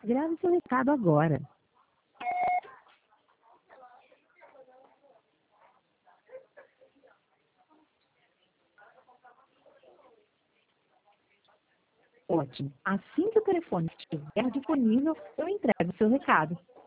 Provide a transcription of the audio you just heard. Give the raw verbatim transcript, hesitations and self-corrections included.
Grave seu recado agora. Ótimo. Assim que o telefone estiver disponível, eu entrego o seu recado.